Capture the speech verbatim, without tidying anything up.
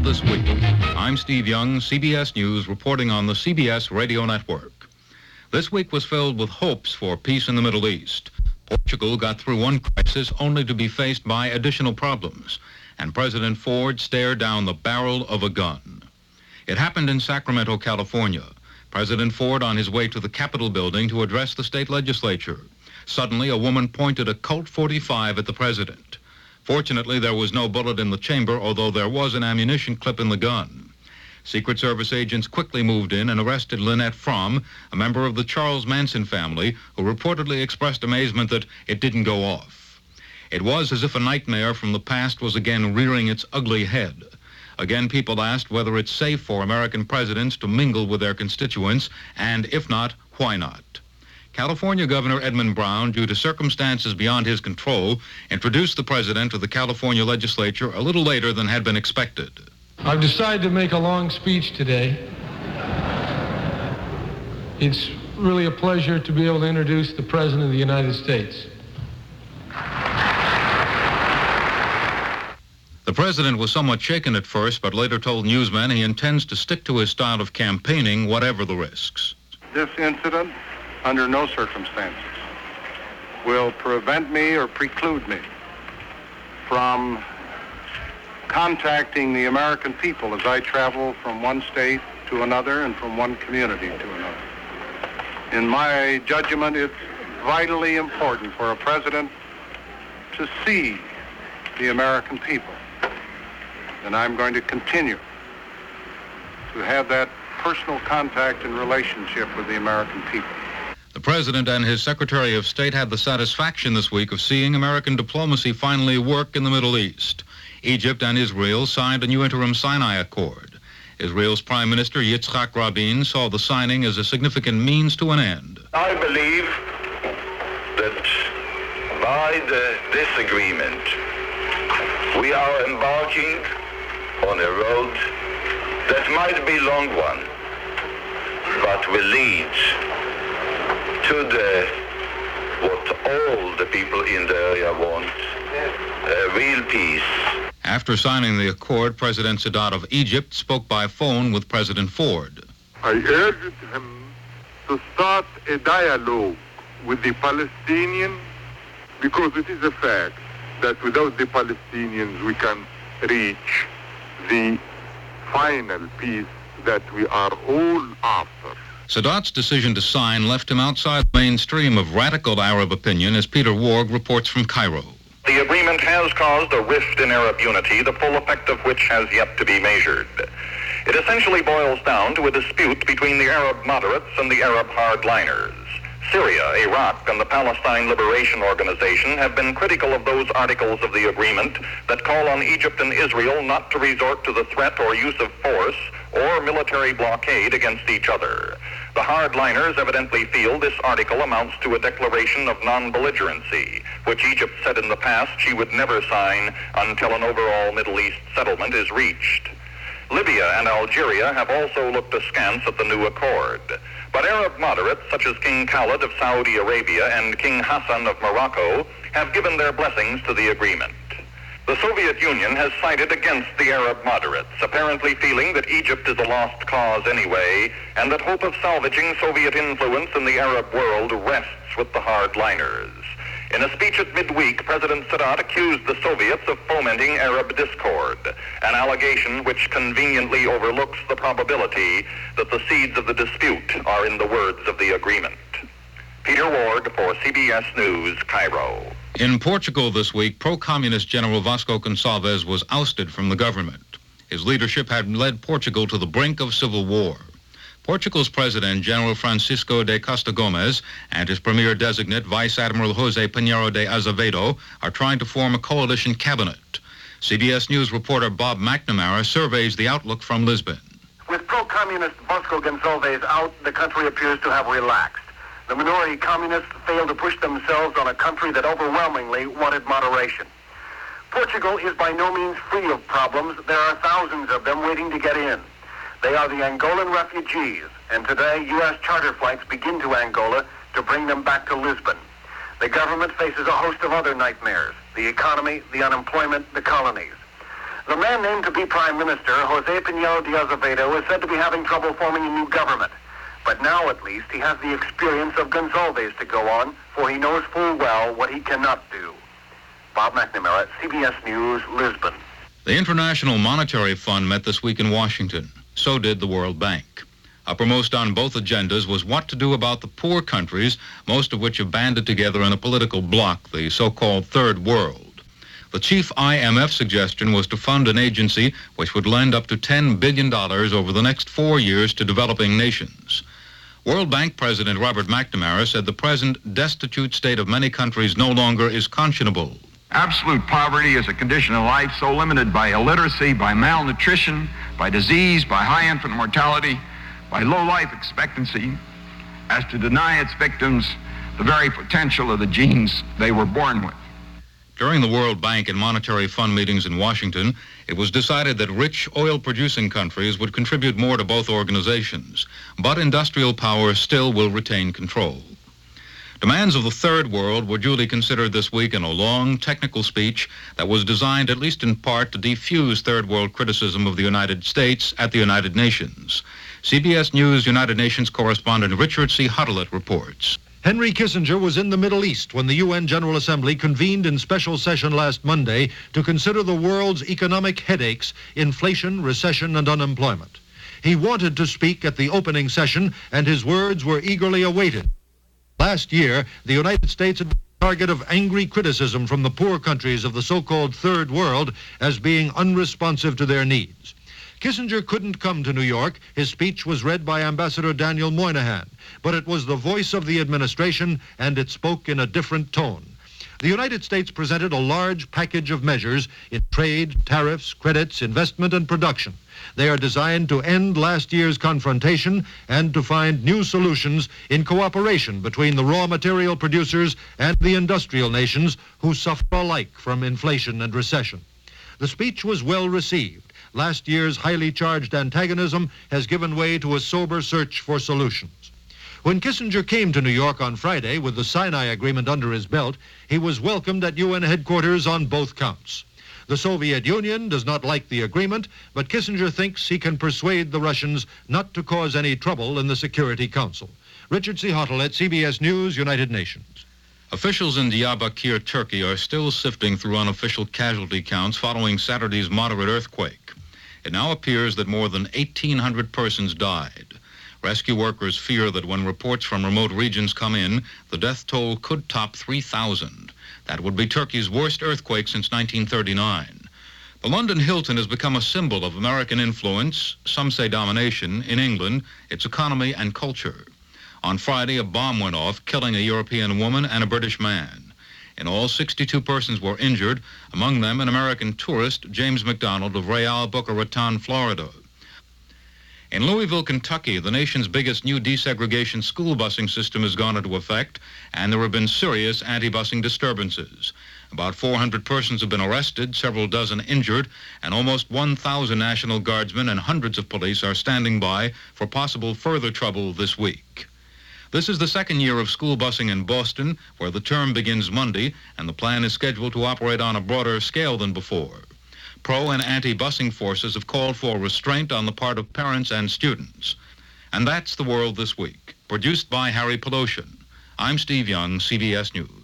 This Week. I'm Steve Young, C B S News, reporting on the C B S radio network. This week was filled with hopes for peace in the Middle East. Portugal got through one crisis only to be faced by additional problems, and President Ford stared down the barrel of a gun. It happened in Sacramento, California. President Ford on his way to the Capitol building to address the state legislature. Suddenly, a woman pointed a Colt forty-five at the president. Fortunately, there was no bullet in the chamber, although there was an ammunition clip in the gun. Secret Service agents quickly moved in and arrested Lynette Fromm, a member of the Charles Manson family, who reportedly expressed amazement that it didn't go off. It was as if a nightmare from the past was again rearing its ugly head. Again, people asked whether it's safe for American presidents to mingle with their constituents, and if not, why not? California Governor Edmund Brown, due to circumstances beyond his control, introduced the president to the California legislature a little later than had been expected. I've decided to make a long speech today. It's really a pleasure to be able to introduce the President of the United States. The president was somewhat shaken at first, but later told newsmen he intends to stick to his style of campaigning, whatever the risks. This incident, under no circumstances, will prevent me or preclude me from contacting the American people as I travel from one state to another and from one community to another. In my judgment, it's vitally important for a president to see the American people. And I'm going to continue to have that personal contact and relationship with the American people. The president and his Secretary of State had the satisfaction this week of seeing American diplomacy finally work in the Middle East. Egypt and Israel signed a new interim Sinai Accord. Israel's Prime Minister Yitzhak Rabin saw the signing as a significant means to an end. I believe that by the, this agreement, we are embarking on a road that might be a long one, but will lead to the what all the people in the area want, uh, real peace. After signing the accord, President Sadat of Egypt spoke by phone with President Ford. I urged him to start a dialogue with the Palestinians because it is a fact that without the Palestinians we can reach the final peace that we are all after. Sadat's decision to sign left him outside the mainstream of radical Arab opinion, as Peter Warg reports from Cairo. The agreement has caused a rift in Arab unity, the full effect of which has yet to be measured. It essentially boils down to a dispute between the Arab moderates and the Arab hardliners. Syria, Iraq, and the Palestine Liberation Organization have been critical of those articles of the agreement that call on Egypt and Israel not to resort to the threat or use of force or military blockade against each other. The hardliners evidently feel this article amounts to a declaration of non-belligerency, which Egypt said in the past she would never sign until an overall Middle East settlement is reached. Libya and Algeria have also looked askance at the new accord. But Arab moderates, such as King Khalid of Saudi Arabia and King Hassan of Morocco, have given their blessings to the agreement. The Soviet Union has sided against the Arab moderates, apparently feeling that Egypt is a lost cause anyway, and that hope of salvaging Soviet influence in the Arab world rests with the hardliners. In a speech at midweek, President Sadat accused the Soviets of fomenting Arab discord, an allegation which conveniently overlooks the probability that the seeds of the dispute are in the words of the agreement. Peter Ward for C B S News, Cairo. In Portugal this week, pro-communist General Vasco Gonçalves was ousted from the government. His leadership had led Portugal to the brink of civil war. Portugal's president, General Francisco de Costa Gomes, and his premier designate, Vice Admiral José Pinheiro de Azevedo, are trying to form a coalition cabinet. C B S News reporter Bob McNamara surveys the outlook from Lisbon. With pro-communist Vasco Gonçalves out, the country appears to have relaxed. The minority communists failed to push themselves on a country that overwhelmingly wanted moderation. Portugal is by no means free of problems. There are thousands of them waiting to get in. They are the Angolan refugees, and today U S charter flights begin to Angola to bring them back to Lisbon. The government faces a host of other nightmares: the economy, the unemployment, the colonies. The man named to be Prime Minister, Jose Pinheiro de Azevedo, is said to be having trouble forming a new government. But now, at least, he has the experience of Gonsalves to go on, for he knows full well what he cannot do. Bob McNamara, C B S News, Lisbon. The International Monetary Fund met this week in Washington. So did the World Bank. Uppermost on both agendas was what to do about the poor countries, most of which have banded together in a political bloc, the so-called Third World. The chief I M F suggestion was to fund an agency which would lend up to ten billion dollars over the next four years to developing nations. World Bank President Robert McNamara said the present destitute state of many countries no longer is conscionable. Absolute poverty is a condition of life so limited by illiteracy, by malnutrition, by disease, by high infant mortality, by low life expectancy, as to deny its victims the very potential of the genes they were born with. During the World Bank and Monetary Fund meetings in Washington, it was decided that rich oil-producing countries would contribute more to both organizations, but industrial power still will retain control. Demands of the Third World were duly considered this week in a long, technical speech that was designed, at least in part, to defuse Third World criticism of the United States at the United Nations. C B S News United Nations correspondent Richard C. Huttelet reports. Henry Kissinger was in the Middle East when the U N General Assembly convened in special session last Monday to consider the world's economic headaches, inflation, recession, and unemployment. He wanted to speak at the opening session, and his words were eagerly awaited. Last year, the United States had been the target of angry criticism from the poor countries of the so-called Third World as being unresponsive to their needs. Kissinger couldn't come to New York. His speech was read by Ambassador Daniel Moynihan, but it was the voice of the administration, and it spoke in a different tone. The United States presented a large package of measures in trade, tariffs, credits, investment, and production. They are designed to end last year's confrontation and to find new solutions in cooperation between the raw material producers and the industrial nations who suffer alike from inflation and recession. The speech was well received. Last year's highly charged antagonism has given way to a sober search for solutions. When Kissinger came to New York on Friday with the Sinai Agreement under his belt, he was welcomed at U N headquarters on both counts. The Soviet Union does not like the agreement, but Kissinger thinks he can persuade the Russians not to cause any trouble in the Security Council. Richard C. Huttelet, C B S News, United Nations. Officials in Diyarbakir, Turkey, are still sifting through unofficial casualty counts following Saturday's moderate earthquake. It now appears that more than eighteen hundred persons died. Rescue workers fear that when reports from remote regions come in, the death toll could top three thousand. That would be Turkey's worst earthquake since nineteen thirty-nine. The London Hilton has become a symbol of American influence, some say domination, in England, its economy and culture. On Friday, a bomb went off, killing a European woman and a British man. In all, sixty-two persons were injured, among them an American tourist, James McDonald of Real Boca Raton, Florida. In Louisville, Kentucky, the nation's biggest new desegregation school busing system has gone into effect, and there have been serious anti-busing disturbances. About four hundred persons have been arrested, several dozen injured, and almost one thousand National Guardsmen and hundreds of police are standing by for possible further trouble this week. This is the second year of school busing in Boston, where the term begins Monday, and the plan is scheduled to operate on a broader scale than before. Pro and anti-busing forces have called for restraint on the part of parents and students. And that's The World This Week, produced by Harry Poloshin. I'm Steve Young, C B S News.